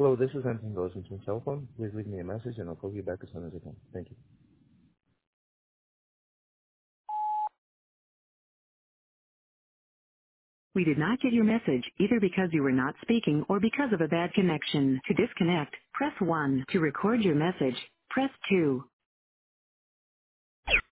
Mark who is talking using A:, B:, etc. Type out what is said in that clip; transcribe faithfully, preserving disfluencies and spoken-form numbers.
A: Hello, this is Anthony Rosen's cell phone. Please leave me a message and I'll call you back as soon as I can. Thank you.
B: We did not get your message either because you were not speaking or because of a bad connection. To disconnect, press one. To record your message, press two.